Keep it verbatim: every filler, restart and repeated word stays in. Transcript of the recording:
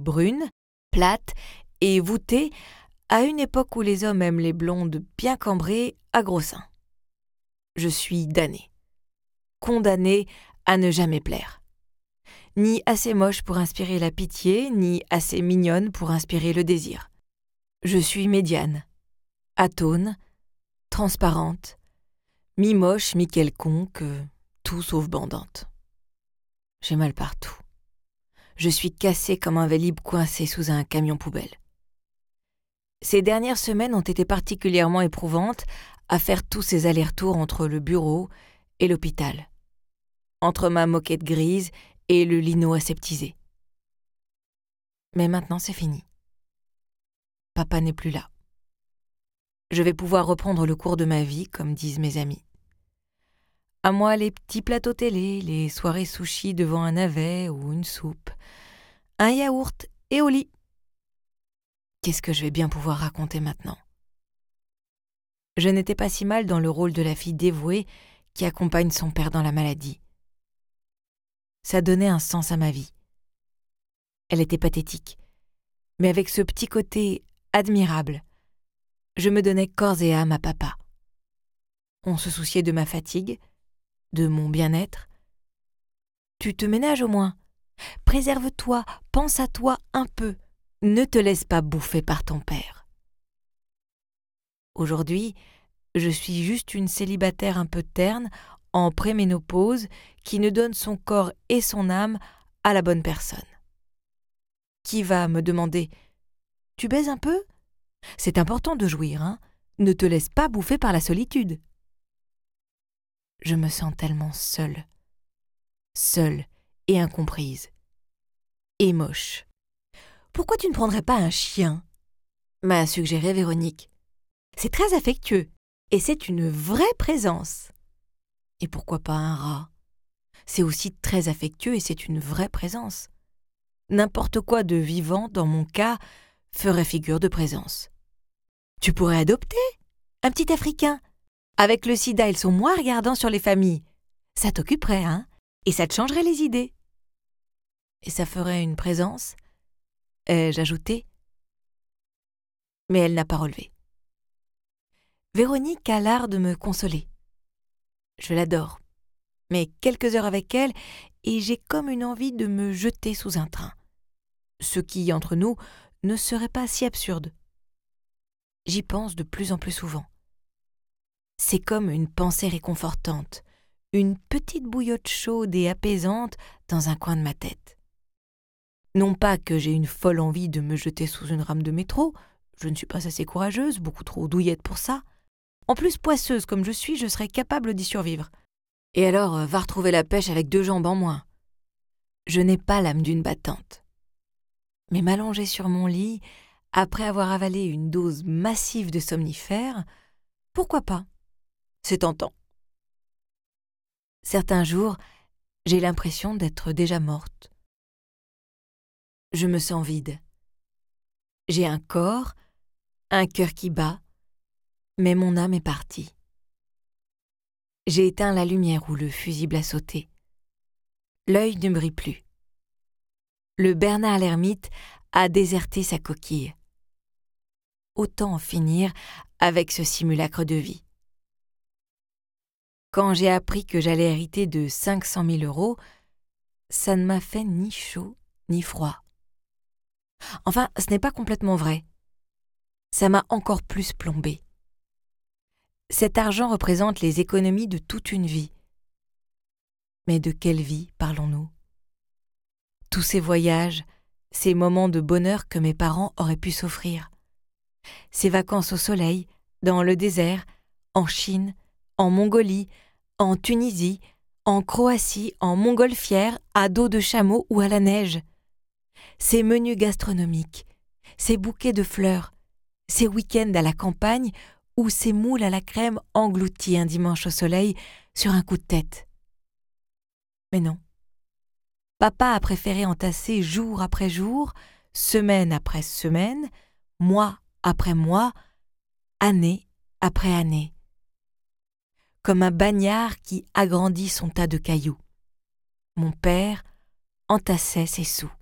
brune, plate et voûtée à une époque où les hommes aiment les blondes bien cambrées à gros seins. Je suis damnée. Condamnée à ne jamais plaire. Ni assez moche pour inspirer la pitié, ni assez mignonne pour inspirer le désir. Je suis médiane, atone, transparente, mi-moche, mi-quelconque, tout sauf bandante. J'ai mal partout. Je suis cassée comme un Vélib coincé sous un camion poubelle. Ces dernières semaines ont été particulièrement éprouvantes à faire tous ces allers-retours entre le bureau et l'hôpital, entre ma moquette grise et le lino aseptisé. Mais maintenant c'est fini. Papa n'est plus là. Je vais pouvoir reprendre le cours de ma vie, comme disent mes amis. À moi les petits plateaux télé, les soirées sushis devant un navet ou une soupe, un yaourt et au lit. Qu'est-ce que je vais bien pouvoir raconter maintenant ? Je n'étais pas si mal dans le rôle de la fille dévouée qui accompagne son père dans la maladie. Ça donnait un sens à ma vie. Elle était pathétique, mais avec ce petit côté admirable, je me donnais corps et âme à papa. On se souciait de ma fatigue, de mon bien-être. Tu te ménages au moins. Préserve-toi, pense à toi un peu. Ne te laisse pas bouffer par ton père. Aujourd'hui, je suis juste une célibataire un peu terne, en préménopause, qui ne donne son corps et son âme à la bonne personne. Qui va me demander « Tu baises un peu ? C'est important de jouir, hein ? Ne te laisse pas bouffer par la solitude. » Je me sens tellement seule, seule et incomprise, et moche. « Pourquoi tu ne prendrais pas un chien ?» m'a suggéré Véronique. « C'est très affectueux et c'est une vraie présence. » Et pourquoi pas un rat ? C'est aussi très affectueux et c'est une vraie présence. N'importe quoi de vivant, dans mon cas, ferait figure de présence. Tu pourrais adopter un petit Africain. Avec le sida, ils sont moins regardants sur les familles. Ça t'occuperait, hein ? Et ça te changerait les idées. Et ça ferait une présence ? Ai-je ajouté ? Mais elle n'a pas relevé. Véronique a l'art de me consoler. Je l'adore. Mais quelques heures avec elle, et j'ai comme une envie de me jeter sous un train. Ce qui, entre nous, ne serait pas si absurde. J'y pense de plus en plus souvent. C'est comme une pensée réconfortante, une petite bouillotte chaude et apaisante dans un coin de ma tête. Non pas que j'ai une folle envie de me jeter sous une rame de métro, je ne suis pas assez courageuse, beaucoup trop douillette pour ça. En plus, poisseuse comme je suis, je serais capable d'y survivre. Et alors, va retrouver la pêche avec deux jambes en moins. Je n'ai pas l'âme d'une battante. Mais m'allonger sur mon lit, après avoir avalé une dose massive de somnifères, pourquoi pas ? C'est tentant. Certains jours, j'ai l'impression d'être déjà morte. Je me sens vide. J'ai un corps, un cœur qui bat, mais mon âme est partie. J'ai éteint la lumière où le fusible a sauté. L'œil ne brille plus. Le Bernard l'ermite a déserté sa coquille. Autant en finir avec ce simulacre de vie. Quand j'ai appris que j'allais hériter de cinq cent mille euros, ça ne m'a fait ni chaud ni froid. Enfin, ce n'est pas complètement vrai. Ça m'a encore plus plombé. Cet argent représente les économies de toute une vie. Mais de quelle vie parlons-nous ? Tous ces voyages, ces moments de bonheur que mes parents auraient pu s'offrir. Ces vacances au soleil, dans le désert, en Chine, en Mongolie, en Tunisie, en Croatie, en montgolfière, à dos de chameau ou à la neige. Ces menus gastronomiques, ces bouquets de fleurs, ces week-ends à la campagne ou ces moules à la crème engloutis un dimanche au soleil sur un coup de tête. Mais non. Papa a préféré entasser jour après jour, semaine après semaine, mois après mois, année après année. Comme un bagnard qui agrandit son tas de cailloux. Mon père entassait ses sous.